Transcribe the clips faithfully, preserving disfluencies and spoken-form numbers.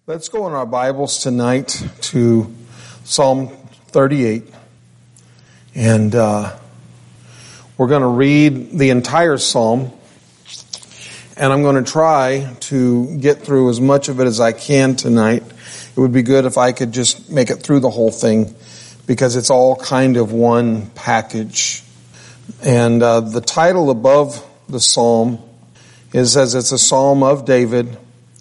Let's go in our Bibles tonight to Psalm thirty-eight, and uh, we're going to read the entire psalm, and I'm going to try to get through as much of it as I can tonight. It would be good if I could just make it through the whole thing, because it's all kind of one package. And uh, the title above the psalm is, as it's a psalm of David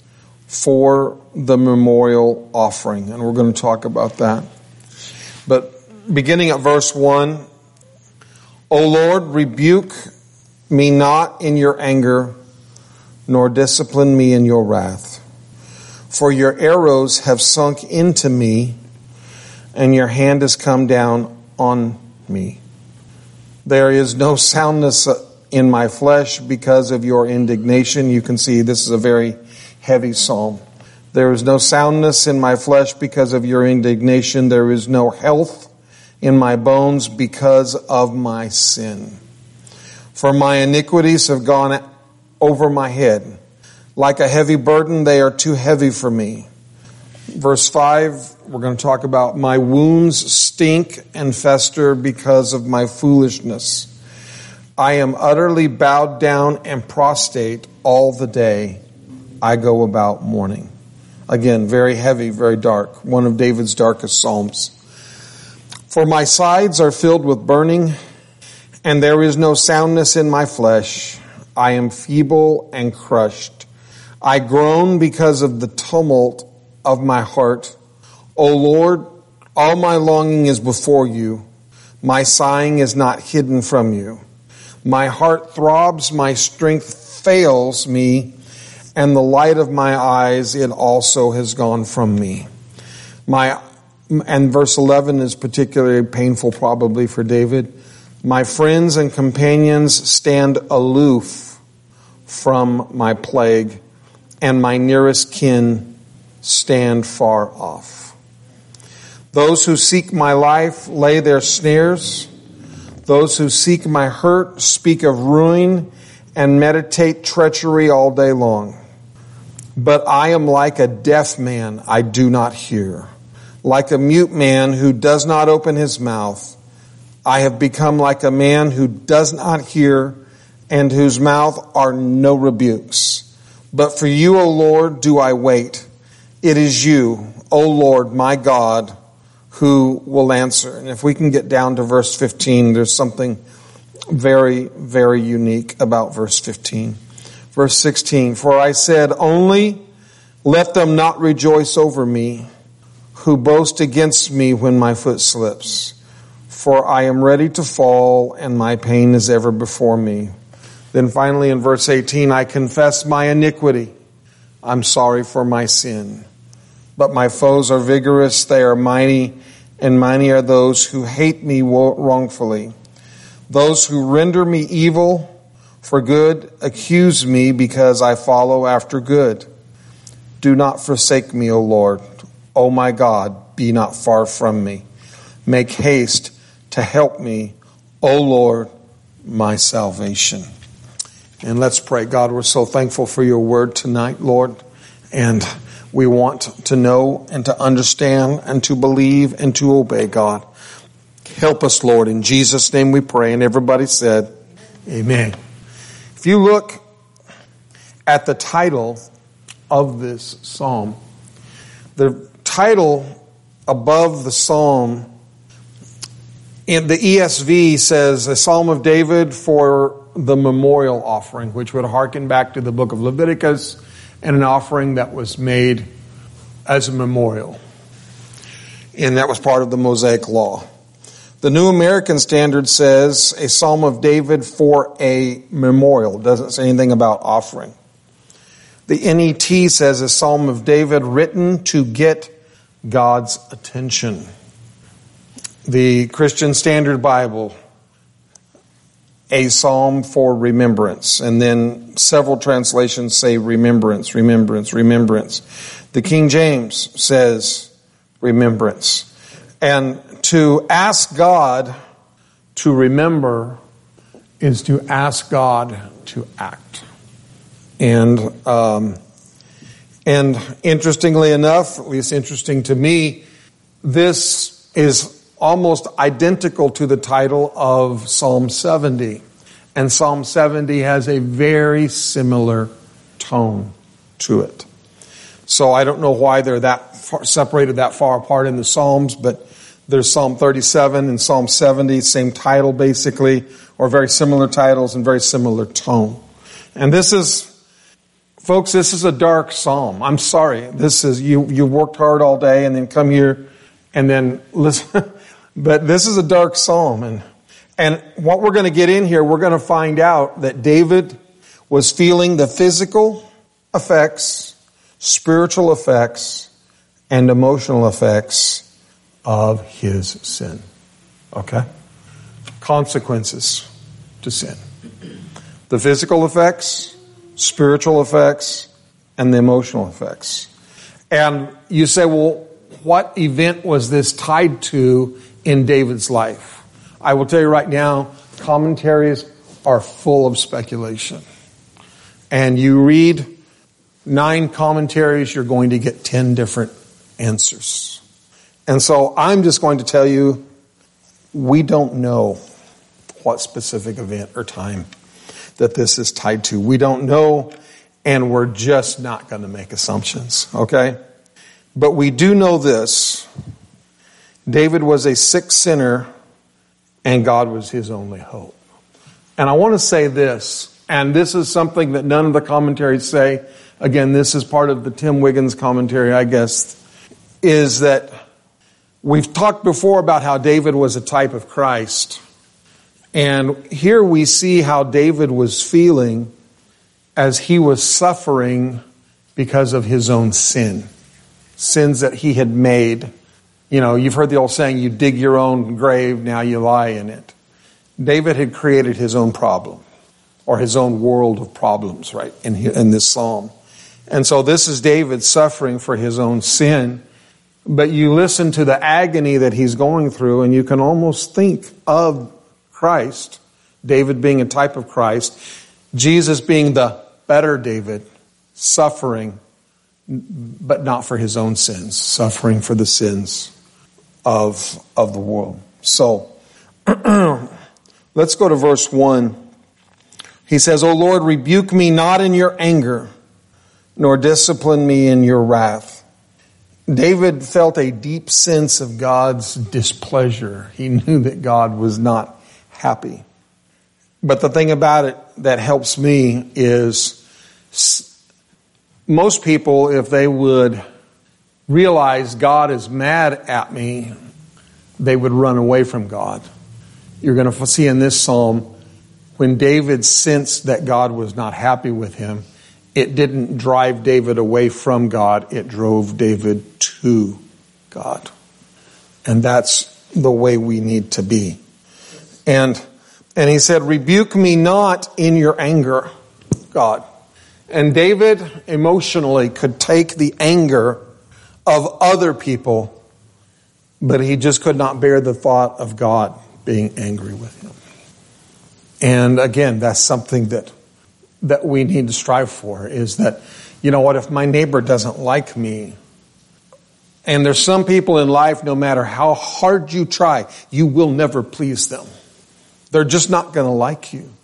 for the memorial offering, and we're going to talk about that. But beginning at verse one, O Lord, rebuke me not in your anger, nor discipline me in your wrath. For your arrows have sunk into me, and your hand has come down on me. There is no soundness in my flesh because of your indignation. You can see this is a very heavy psalm. There is no soundness in my flesh because of your indignation. There is no health in my bones because of my sin. For my iniquities have gone over my head. Like a heavy burden, they are too heavy for me. Verse five, we're going to talk about my wounds stink and fester because of my foolishness. I am utterly bowed down and prostrate all the day. I go about mourning. Again, very heavy, very dark. One of David's darkest psalms. For my sides are filled with burning, and there is no soundness in my flesh. I am feeble and crushed. I groan because of the tumult of my heart. O Lord, all my longing is before you. My sighing is not hidden from you. My heart throbs, my strength fails me, and the light of my eyes, it also has gone from me. My and verse eleven is particularly painful probably for David. My friends and companions stand aloof from my plague, and my nearest kin stand far off. Those who seek my life lay their snares. Those who seek my hurt speak of ruin and meditate treachery all day long. But I am like a deaf man, I do not hear. Like a mute man who does not open his mouth. I have become like a man who does not hear and whose mouth are no rebukes. But for you, O Lord, do I wait. It is you, O Lord, my God, who will answer. And if we can get down to verse fifteen, there's something very, very unique about verse fifteen. Verse sixteen, for I said, only let them not rejoice over me, who boast against me when my foot slips. For I am ready to fall, and my pain is ever before me. Then finally in verse eighteen, I confess my iniquity. I'm sorry for my sin. But my foes are vigorous, they are mighty, and mighty are those who hate me wrongfully. Those who render me evil for good accuse me because I follow after good. Do not forsake me, O Lord. O my God, be not far from me. Make haste to help me, O Lord, my salvation. And let's pray. God, we're so thankful for your word tonight, Lord. And we want to know and to understand and to believe and to obey, God. Help us, Lord. In Jesus' name we pray. And everybody said, amen. If you look at the title of this psalm, the title above the psalm in the E S V says, a psalm of David for the memorial offering, which would harken back to the book of Leviticus and an offering that was made as a memorial. And that was part of the Mosaic Law. The New American Standard says a psalm of David for a memorial. It doesn't say anything about offering. The N E T says a psalm of David written to get God's attention. The Christian Standard Bible, a psalm for remembrance. And then several translations say remembrance, remembrance, remembrance. The King James says remembrance. And to ask God to remember is to ask God to act. And um, And interestingly enough, at least interesting to me, this is almost identical to the title of Psalm seventy. And Psalm seventy has a very similar tone to it. So I don't know why they're that far, separated that far apart in the Psalms, but there's Psalm thirty-seven and Psalm seventy, same title basically, or very similar titles and very similar tone. And this is, folks, this is a dark psalm. I'm sorry. This is, you, you worked hard all day and then come here and then listen. But this is a dark psalm. And, and what we're going to get in here, we're going to find out that David was feeling the physical effects, spiritual effects, and emotional effects of his sin. Okay? Consequences to sin. The physical effects, spiritual effects, and the emotional effects. And you say, well, what event was this tied to in David's life? I will tell you right now, commentaries are full of speculation. And you read nine commentaries, you're going to get ten different answers. And so I'm just going to tell you, we don't know what specific event or time that this is tied to. We don't know, and we're just not going to make assumptions, okay? But we do know this. David was a sick sinner, and God was his only hope. And I want to say this, and this is something that none of the commentaries say. Again, this is part of the Tim Wiggins commentary, I guess, is that we've talked before about how David was a type of Christ. And here we see how David was feeling as he was suffering because of his own sin. Sins that he had made. You know, you've heard the old saying, you dig your own grave, now you lie in it. David had created his own problem, or his own world of problems, right, in, in this psalm. And so this is David suffering for his own sin. But you listen to the agony that he's going through, and you can almost think of Christ, David being a type of Christ, Jesus being the better David, suffering, but not for his own sins, suffering for the sins of, of the world. So, let's go to verse one. He says, O Lord, rebuke me not in your anger, nor discipline me in your wrath. David felt a deep sense of God's displeasure. He knew that God was not happy. But the thing about it that helps me is most people, if they would realize God is mad at me, they would run away from God. You're going to see in this psalm, when David sensed that God was not happy with him, it didn't drive David away from God, it drove David to God. And that's the way we need to be. And and he said, rebuke me not in your anger, God. And David emotionally could take the anger of other people, but he just could not bear the thought of God being angry with him. And again, that's something that that we need to strive for, is that, you know what, if my neighbor doesn't like me, and there's some people in life, no matter how hard you try, you will never please them. They're just not going to like you.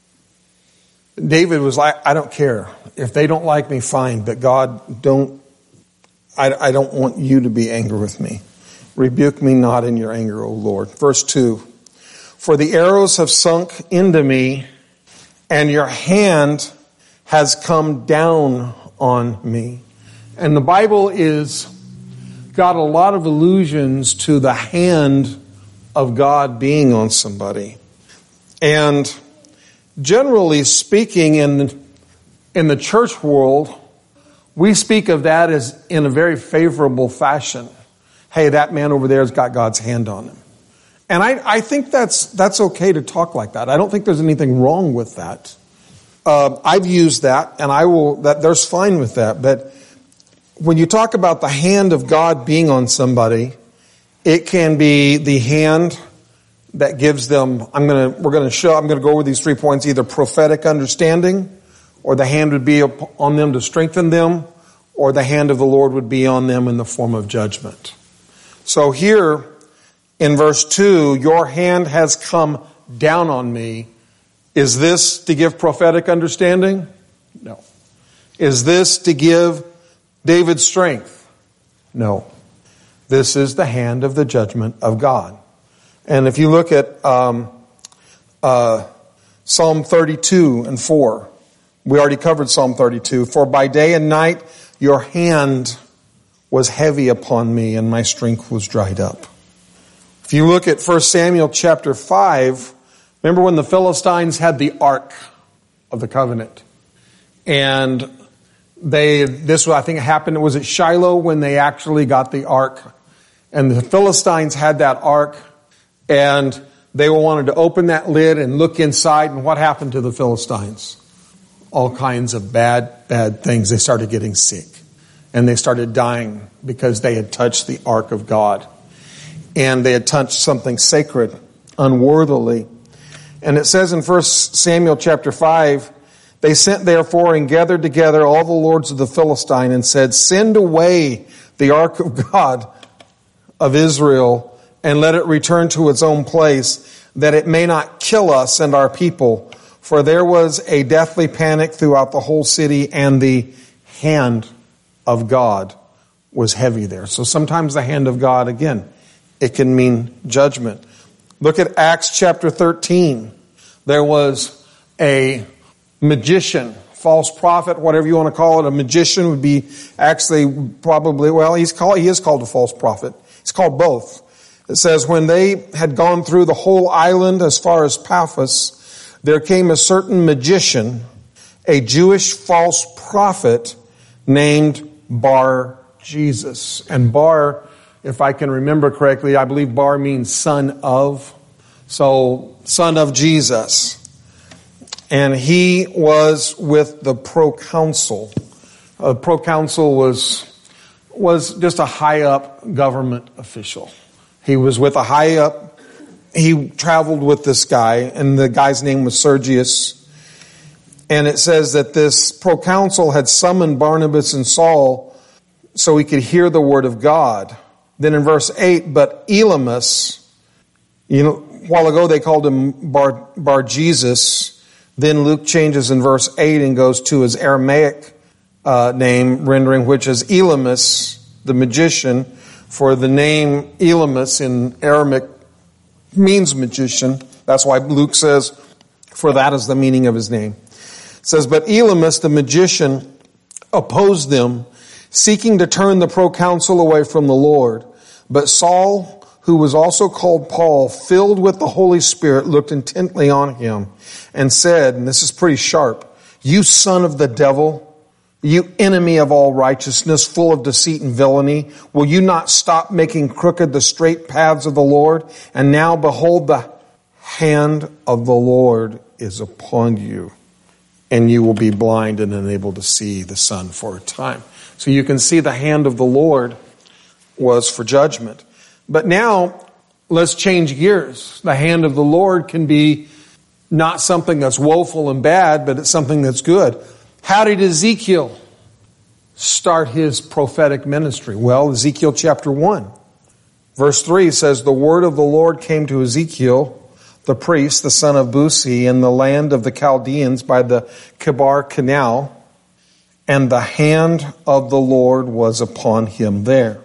David was like, I don't care. If they don't like me, fine. But God, don't, I, I don't want you to be angry with me. Rebuke me not in your anger, O Lord. Verse two. For the arrows have sunk into me, and your hand has come down on me. And the Bible is got a lot of allusions to the hand of God being on somebody. And generally speaking, in the, in the church world, we speak of that as in a very favorable fashion. Hey, that man over there has got God's hand on him. And I, I think that's that's okay to talk like that. I don't think there's anything wrong with that. Uh, I've used that, and I will. That there's fine with that. But when you talk about the hand of God being on somebody, it can be the hand that gives them. I'm gonna. We're gonna show. I'm gonna go over these three points. Either prophetic understanding, or the hand would be on them to strengthen them, or the hand of the Lord would be on them in the form of judgment. So here in verse two, your hand has come down on me. Is this to give prophetic understanding? No. Is this to give David strength? No. This is the hand of the judgment of God. And if you look at um, uh, Psalm thirty-two and four, we already covered Psalm thirty-two. For by day and night your hand was heavy upon me, and my strength was dried up. If you look at First Samuel chapter five, remember when the Philistines had the Ark of the Covenant? And they, this I think happened, was it Shiloh when they actually got the Ark? And the Philistines had that Ark, and they wanted to open that lid and look inside, and what happened to the Philistines? All kinds of bad, bad things. They started getting sick, and they started dying because they had touched the Ark of God. And they had touched something sacred unworthily. And it says in First Samuel chapter five, they sent therefore and gathered together all the lords of the Philistine and said, send away the Ark of God of Israel and let it return to its own place, that it may not kill us and our people. For there was a deathly panic throughout the whole city, and the hand of God was heavy there. So sometimes the hand of God, again, it can mean judgment. Look at Acts chapter thirteen. There was a magician, false prophet, whatever you want to call it. A magician would be actually probably, well, he's called, he is called a false prophet. He's called both. It says, when they had gone through the whole island as far as Paphos, there came a certain magician, a Jewish false prophet named Bar Jesus. And Bar, if I can remember correctly, I believe Bar means son of. So, son of Jesus. And he was with the proconsul. A proconsul was, was just a high up government official. He was with a high up, he traveled with this guy, and the guy's name was Sergius. And it says that this proconsul had summoned Barnabas and Saul so he could hear the word of God. Then in verse eight, but Elymas, you know, a while ago they called him Bar, Bar Jesus. Then Luke changes in verse eight and goes to his Aramaic uh, name rendering, which is Elymas, the magician. For the name Elymas in Aramaic means magician. That's why Luke says, for that is the meaning of his name. It says, but Elymas, the magician, opposed them, seeking to turn the proconsul away from the Lord. But Saul, who was also called Paul, filled with the Holy Spirit, looked intently on him and said, and this is pretty sharp, you son of the devil, you enemy of all righteousness, full of deceit and villainy, will you not stop making crooked the straight paths of the Lord? And now behold, the hand of the Lord is upon you, and you will be blind and unable to see the sun for a time. So you can see the hand of the Lord was for judgment. But now, let's change gears. The hand of the Lord can be not something that's woeful and bad, but it's something that's good. How did Ezekiel start his prophetic ministry? Well, Ezekiel chapter one, verse three says, the word of the Lord came to Ezekiel, the priest, the son of Buzi, in the land of the Chaldeans by the Kibar Canal, and the hand of the Lord was upon him there.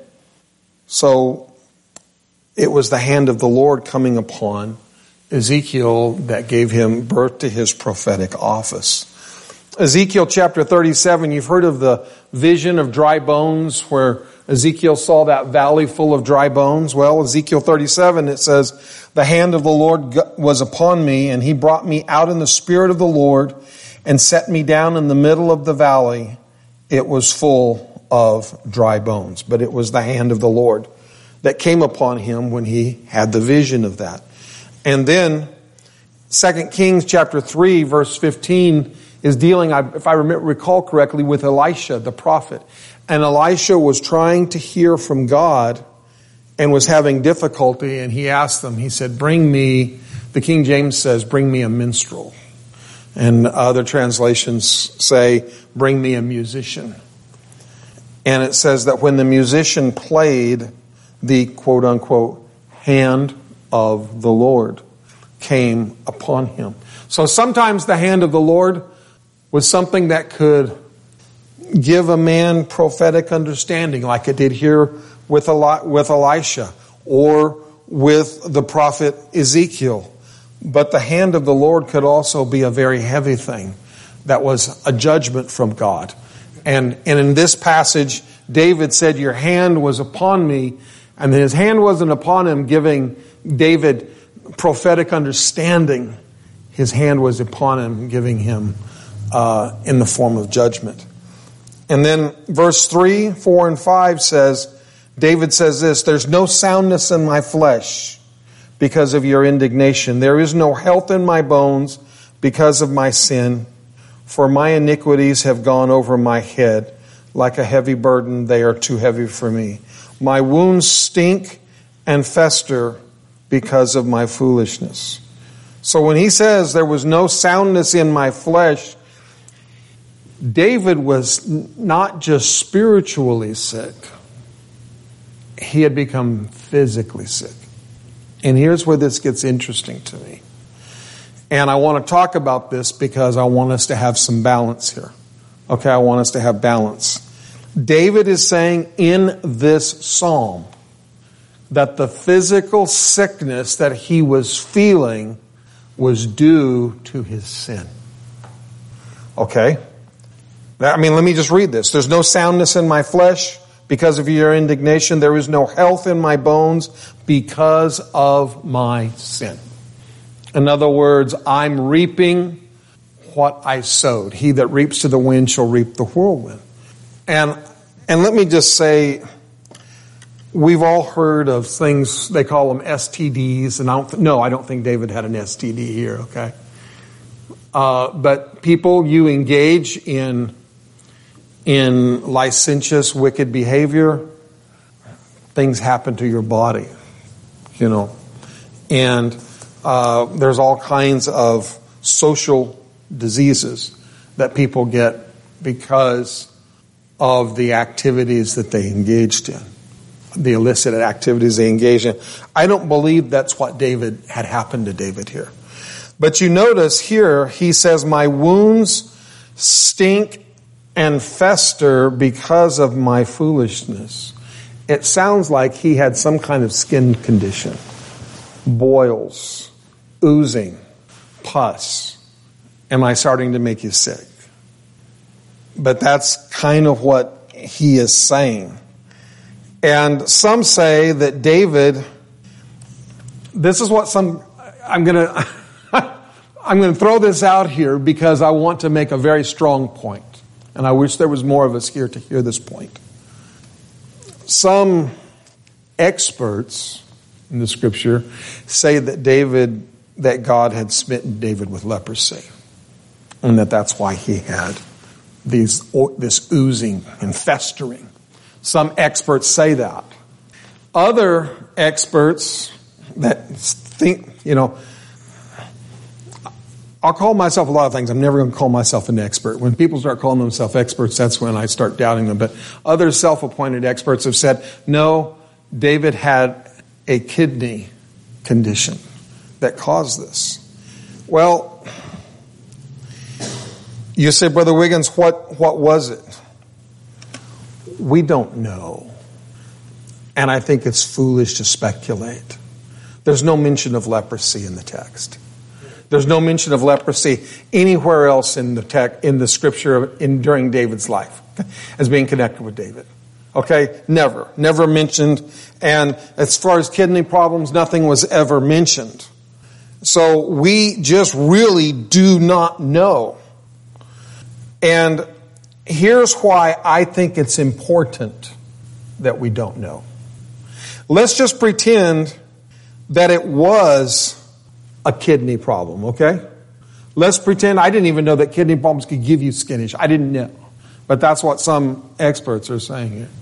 So it was the hand of the Lord coming upon Ezekiel that gave him birth to his prophetic office. Ezekiel chapter thirty-seven, you've heard of the vision of dry bones where Ezekiel saw that valley full of dry bones. Well, Ezekiel thirty-seven, it says, the hand of the Lord was upon me, and he brought me out in the spirit of the Lord and set me down in the middle of the valley. It was full of dry bones. But it was the hand of the Lord that came upon him when he had the vision of that. And then Second Kings chapter three, verse fifteen, is dealing, if I recall correctly, with Elisha, the prophet. And Elisha was trying to hear from God and was having difficulty. And he asked them, he said, bring me, the King James says, bring me a minstrel. And other translations say, bring me a musician. And it says that when the musician played, the quote unquote hand of the Lord came upon him. So sometimes the hand of the Lord was something that could give a man prophetic understanding, like it did here with Eli- with Elisha or with the prophet Ezekiel. But the hand of the Lord could also be a very heavy thing that was a judgment from God. And, and in this passage, David said, your hand was upon me. And his hand wasn't upon him giving David prophetic understanding. His hand was upon him giving him uh, in the form of judgment. And then verse three, four, and five says, David says this, there's no soundness in my flesh because of your indignation. There is no health in my bones because of my sin. For my iniquities have gone over my head. Like a heavy burden, they are too heavy for me. My wounds stink and fester because of my foolishness. So when he says there was no soundness in my flesh, David was not just spiritually sick. He had become physically sick. And here's where this gets interesting to me. And I want to talk about this because I want us to have some balance here. Okay, I want us to have balance. David is saying in this psalm that the physical sickness that he was feeling was due to his sin. Okay? I mean, let me just read this. There's no soundness in my flesh because of your indignation. There is no health in my bones because of my sin. In other words, I'm reaping what I sowed. He that reaps to the wind shall reap the whirlwind. And and let me just say, we've all heard of things, they call them S T Ds. And I don't, no, I don't think David had an S T D here, okay? Uh, but people, you engage in, in licentious, wicked behavior, things happen to your body, you know. And uh, there's all kinds of social diseases that people get because of the activities that they engaged in, the illicit activities they engaged in. I don't believe that's what David had happened to David here. But you notice here, he says, my wounds stink and fester because of my foolishness. It sounds like he had some kind of skin condition. Boils, oozing, pus. Am I starting to make you sick? But that's kind of what he is saying. And some say that David, this is what some, I'm going to, I'm going to throw this out here because I want to make a very strong point. And I wish there was more of us here to hear this point. Some experts in the scripture say that David, that God had smitten David with leprosy. And that that's why he had these, this oozing and festering. Some experts say that. Other experts that think, you know, I'll call myself a lot of things. I'm never going to call myself an expert. When people start calling themselves experts, that's when I start doubting them. But other self-appointed experts have said, no, David had a kidney condition that caused this. Well, you say, Brother Wiggins, what, what was it? We don't know. And I think it's foolish to speculate. There's no mention of leprosy in the text. There's no mention of leprosy anywhere else in the text, in the scripture in, during David's life as being connected with David. Okay? Never. Never mentioned. And as far as kidney problems, nothing was ever mentioned. So we just really do not know. And here's why I think it's important that we don't know. Let's just pretend that it was a kidney problem, okay? Let's pretend I didn't even know that kidney problems could give you skin issues. I didn't know. But that's what some experts are saying here.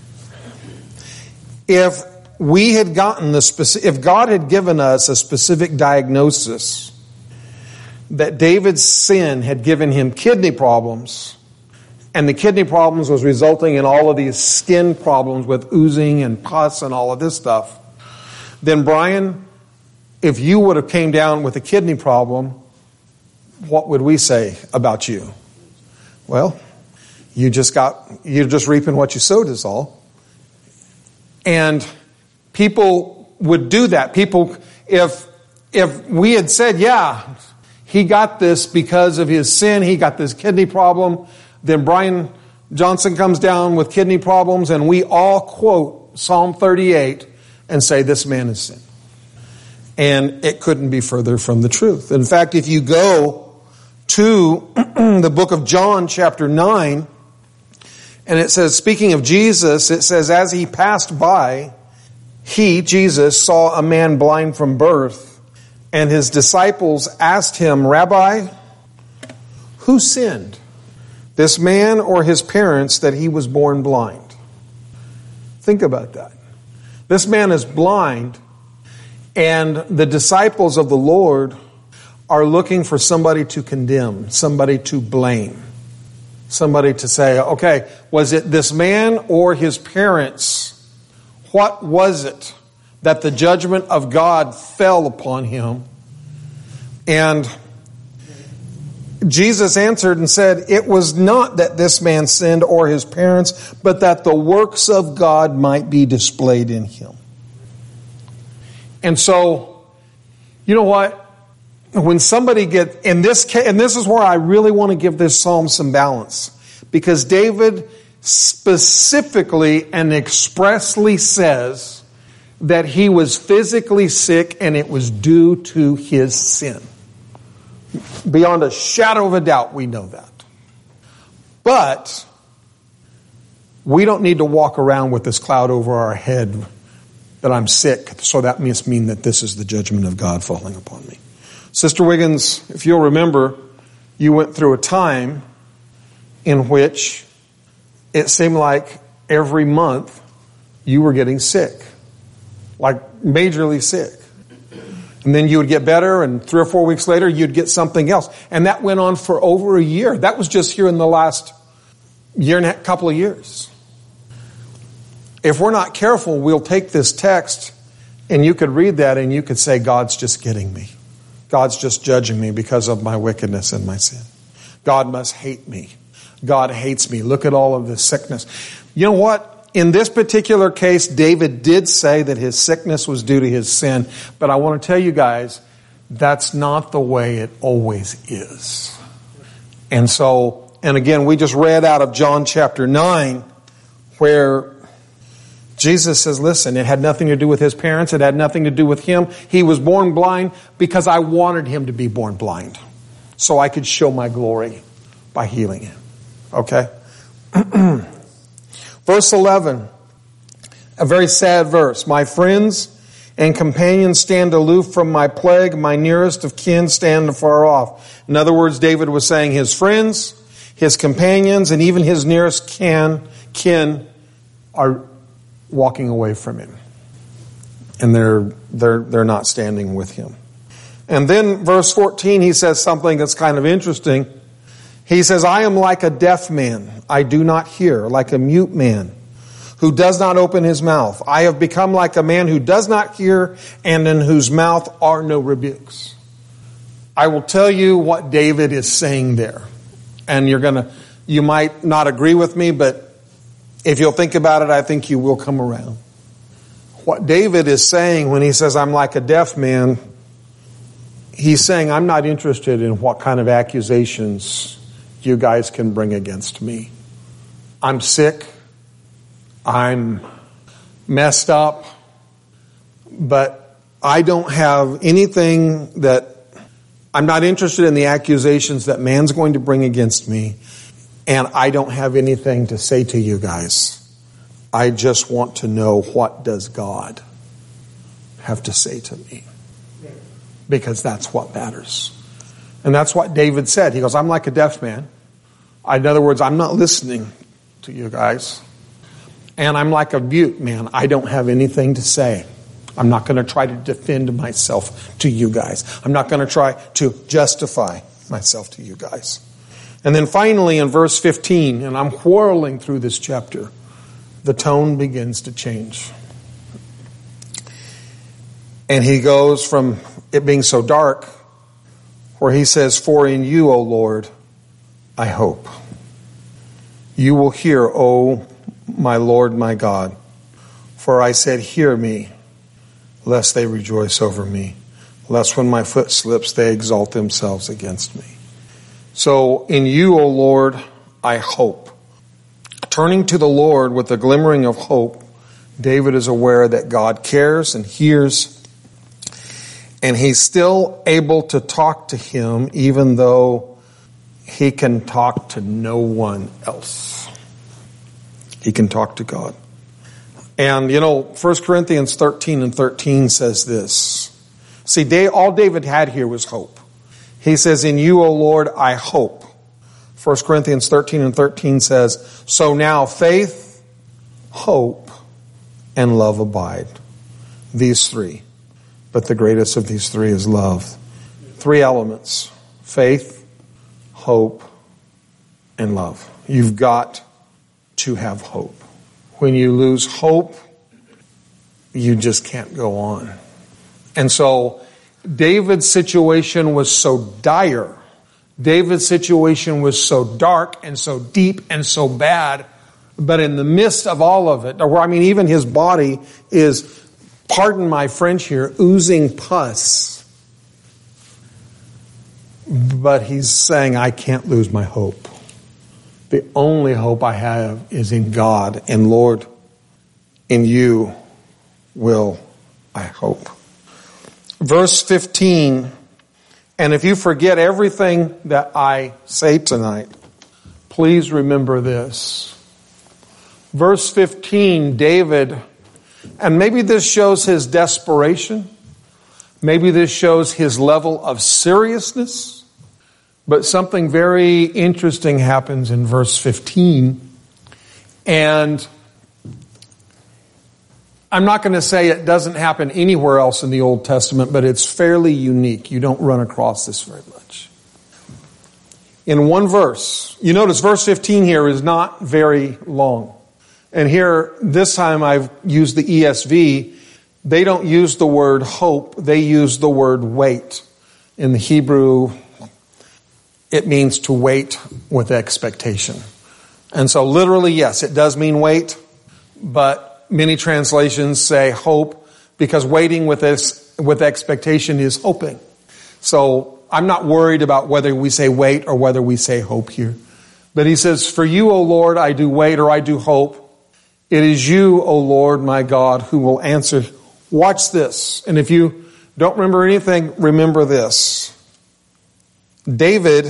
If we had gotten the specific, if God had given us a specific diagnosis that David's sin had given him kidney problems, and the kidney problems was resulting in all of these skin problems with oozing and pus and all of this stuff, then Brian, if you would have came down with a kidney problem, what would we say about you? Well, you just got, you're just reaping what you sowed is all. And people would do that. People, if, if we had said, yeah, he got this because of his sin, he got this kidney problem, then Brian Johnson comes down with kidney problems and we all quote Psalm thirty-eight and say, this man is sin. And it couldn't be further from the truth. In fact, if you go to the book of John, chapter nine, and it says, speaking of Jesus, it says, as he passed by, he, Jesus, saw a man blind from birth, and his disciples asked him, Rabbi, who sinned, this man or his parents, that he was born blind? Think about that. This man is blind, and the disciples of the Lord are looking for somebody to condemn, somebody to blame, somebody to say, okay, was it this man or his parents? What was it that the judgment of God fell upon him? And Jesus answered and said, it was not that this man sinned or his parents, but that the works of God might be displayed in him. And so, you know what? When somebody gets, in this case, and this is where I really want to give this psalm some balance, because David specifically and expressly says that he was physically sick and it was due to his sin. Beyond a shadow of a doubt, we know that. But we don't need to walk around with this cloud over our head that I'm sick, so that must mean that this is the judgment of God falling upon me. Sister Wiggins, if you'll remember, you went through a time in which it seemed like every month you were getting sick, like majorly sick. And then you would get better, and three or four weeks later you'd get something else. And that went on for over a year. That was just here in the last year and a couple of years. If we're not careful, we'll take this text and you could read that and you could say, God's just getting me. God's just judging me because of my wickedness and my sin. God must hate me. God hates me. Look at all of this sickness. You know what? In this particular case, David did say that his sickness was due to his sin. But I want to tell you guys, that's not the way it always is. And so, and again, we just read out of John chapter nine, where Jesus says, listen, it had nothing to do with his parents. It had nothing to do with him. He was born blind because I wanted him to be born blind, so I could show my glory by healing him. Okay? Verse eleven, a very sad verse. My friends and companions stand aloof from my plague. My nearest of kin stand afar off. In other words, David was saying his friends, his companions, and even his nearest kin, kin are walking away from him. And they're, they're, they're not standing with him. And then verse fourteen, he says something that's kind of interesting. He says, I am like a deaf man. I do not hear, like a mute man who does not open his mouth. I have become like a man who does not hear and in whose mouth are no rebukes. I will tell you what David is saying there. And you're going to, you might not agree with me, but if you'll think about it, I think you will come around. What David is saying when he says, I'm like a deaf man, he's saying, I'm not interested in what kind of accusations you guys can bring against me. I'm sick. I'm messed up. But I don't have anything that, I'm not interested in the accusations that man's going to bring against me. And I don't have anything to say to you guys. I just want to know, what does God have to say to me? Because that's what matters. And that's what David said. He goes, I'm like a deaf man. In other words, I'm not listening to you guys. And I'm like a mute man. I don't have anything to say. I'm not going to try to defend myself to you guys. I'm not going to try to justify myself to you guys. And then finally in verse fifteen, and I'm whirling through this chapter, the tone begins to change. And he goes from it being so dark, where he says, "For in you, O Lord, I hope. You will hear, O my Lord, my God. For I said, hear me, lest they rejoice over me, lest when my foot slips, they exalt themselves against me. So in you, O Lord, I hope." Turning to the Lord with a glimmering of hope, David is aware that God cares and hears, and he's still able to talk to him even though he can talk to no one else. He can talk to God. And, you know, First Corinthians thirteen and thirteen says this. See, all David had here was hope. He says, in you, O Lord, I hope. First Corinthians thirteen and thirteen says, so now faith, hope, and love abide. These three. But the greatest of these three is love. Three elements. Faith, hope, and love. You've got to have hope. When you lose hope, you just can't go on. And so David's situation was so dire. David's situation was so dark and so deep and so bad. But in the midst of all of it, or I mean, even his body is, pardon my French here, oozing pus. But he's saying, I can't lose my hope. The only hope I have is in God. And Lord, in you will I hope. Verse fifteen, and if you forget everything that I say tonight, please remember this. Verse fifteen, David, and maybe this shows his desperation. Maybe this shows his level of seriousness. But something very interesting happens in verse fifteen. And I'm not going to say it doesn't happen anywhere else in the Old Testament, but it's fairly unique. You don't run across this very much. In one verse, you notice verse fifteen here is not very long. And here, this time I've used the E S V. They don't use the word hope. They use the word wait. In the Hebrew, it means to wait with expectation. And so literally, yes, it does mean wait, but many translations say hope because waiting with this, with expectation is hoping. So I'm not worried about whether we say wait or whether we say hope here. But he says, for you, O Lord, I do wait or I do hope. It is you, O Lord, my God, who will answer. Watch this. And if you don't remember anything, remember this. David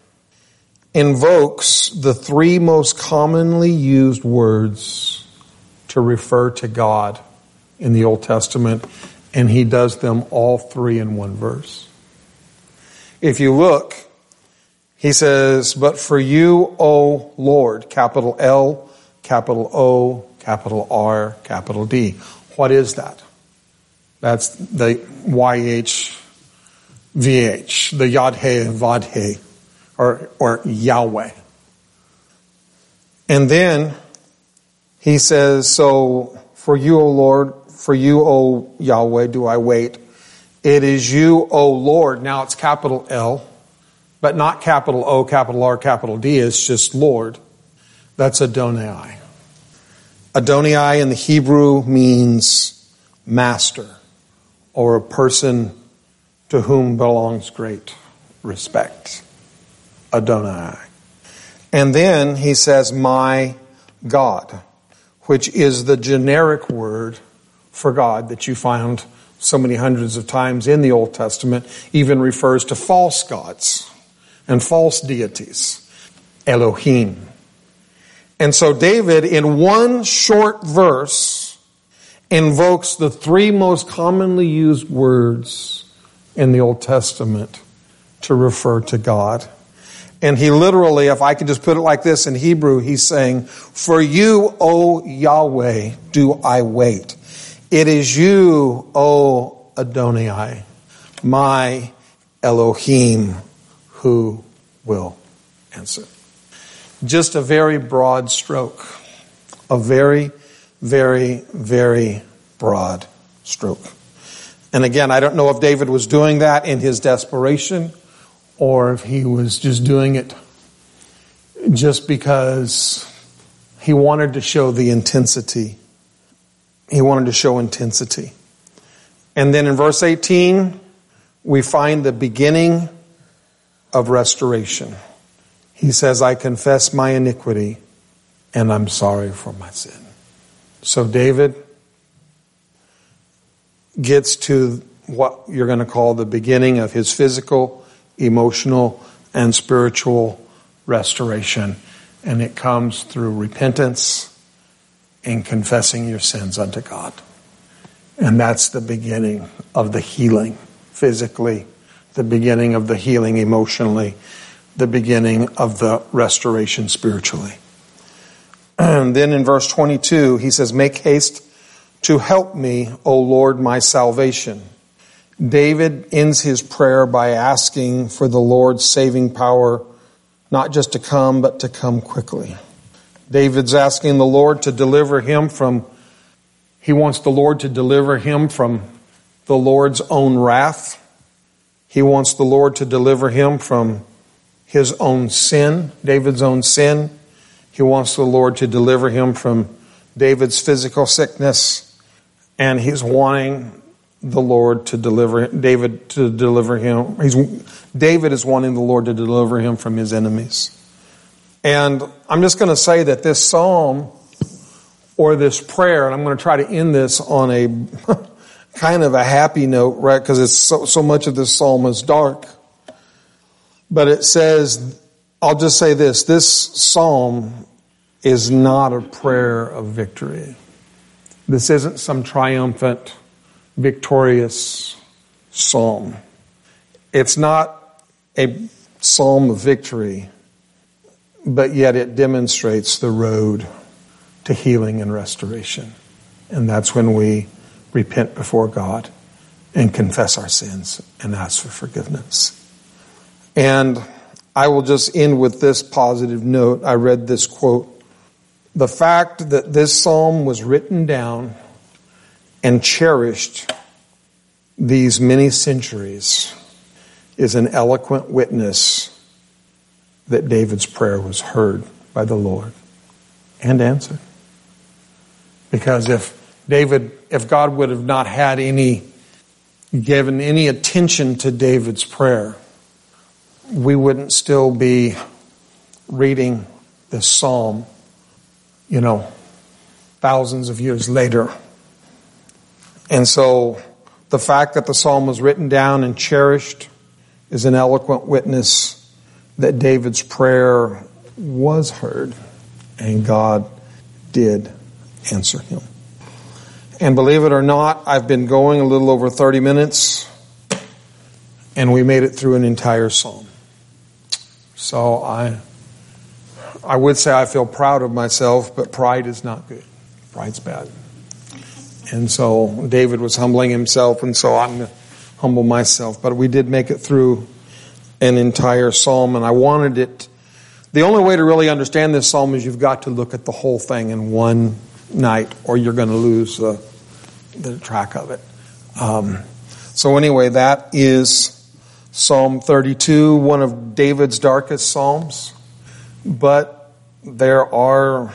invokes the three most commonly used words to refer to God in the Old Testament, and he does them all three in one verse. If you look, he says, but for you, O Lord, capital L, capital O, capital R, capital D. What is that? That's the Y H V H, the Yad-Heh, Vad-Heh, or, or Yahweh. And then he says, so for you, O Lord, for you, O Yahweh, do I wait. It is you, O Lord. Now it's capital L, but not capital O, capital R, capital D. It's just Lord. That's Adonai. Adonai in the Hebrew means master, or a person to whom belongs great respect. Adonai. And then he says, my God, which is the generic word for God that you find so many hundreds of times in the Old Testament, even refers to false gods and false deities. Elohim. And so David, in one short verse, invokes the three most commonly used words in the Old Testament to refer to God. And he literally, if I could just put it like this in Hebrew, he's saying, for you, O Yahweh, do I wait. It is you, O Adonai, my Elohim, who will answer. Just a very broad stroke. A very, very, very broad stroke. And again, I don't know if David was doing that in his desperation or if he was just doing it just because he wanted to show the intensity. He wanted to show intensity. And then in verse eighteen, we find the beginning of restoration. He says, I confess my iniquity and I'm sorry for my sin. So David gets to what you're going to call the beginning of his physical, emotional, and spiritual restoration. And it comes through repentance and confessing your sins unto God. And that's the beginning of the healing physically, the beginning of the healing emotionally, the beginning of the restoration spiritually. And then in verse twenty-two, he says, make haste to help me, O Lord, my salvation. David ends his prayer by asking for the Lord's saving power, not just to come, but to come quickly. David's asking the Lord to deliver him from, he wants the Lord to deliver him from the Lord's own wrath. He wants the Lord to deliver him from his own sin, David's own sin. He wants the Lord to deliver him from David's physical sickness. And he's wanting the Lord to deliver David to deliver him. He's, David is wanting the Lord to deliver him from his enemies. And I'm just going to say that this psalm or this prayer, and I'm going to try to end this on a kind of a happy note, right? Because it's so, so much of this psalm is dark. But it says, I'll just say this, this psalm is not a prayer of victory. This isn't some triumphant, victorious psalm. It's not a psalm of victory, but yet it demonstrates the road to healing and restoration. And that's when we repent before God and confess our sins and ask for forgiveness. And I will just end with this positive note. I read this quote. The fact that this psalm was written down and cherished these many centuries is an eloquent witness that David's prayer was heard by the Lord and answered. Because if David, if God would have not had any, given any attention to David's prayer, we wouldn't still be reading this psalm, you know, thousands of years later. And so the fact that the psalm was written down and cherished is an eloquent witness that David's prayer was heard and God did answer him. And believe it or not, I've been going a little over thirty minutes and we made it through an entire psalm. So I I would say I feel proud of myself, but pride is not good. Pride's bad. And so David was humbling himself, and so I'm going to humble myself. But we did make it through an entire psalm, and I wanted it. The only way to really understand this psalm is you've got to look at the whole thing in one night, or you're going to lose the, the track of it. Um, so anyway, that is Psalm thirty-two, one of David's darkest psalms. But there are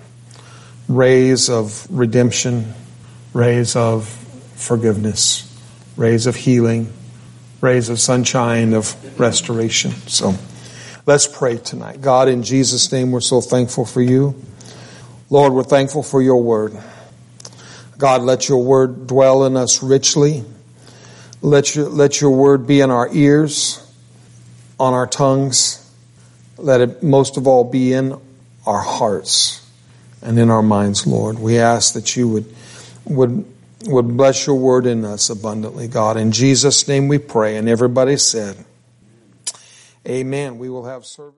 rays of redemption, rays of forgiveness, rays of healing, rays of sunshine, of restoration. So let's pray tonight. God, in Jesus' name, we're so thankful for you. Lord, we're thankful for your word. God, let your word dwell in us richly. Let your, let your word be in our ears, on our tongues. Let it most of all be in our hearts and in our minds, Lord. We ask that you would, would, would bless your word in us abundantly, God. In Jesus' name we pray. And everybody said, amen. We will have service.